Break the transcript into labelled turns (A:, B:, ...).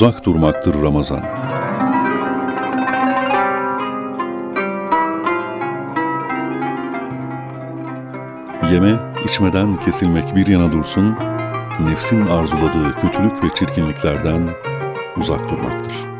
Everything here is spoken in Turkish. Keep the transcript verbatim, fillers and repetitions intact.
A: uzak durmaktır Ramazan. Yeme, içmeden kesilmek bir yana dursun, nefsin arzuladığı kötülük ve çirkinliklerden uzak durmaktır.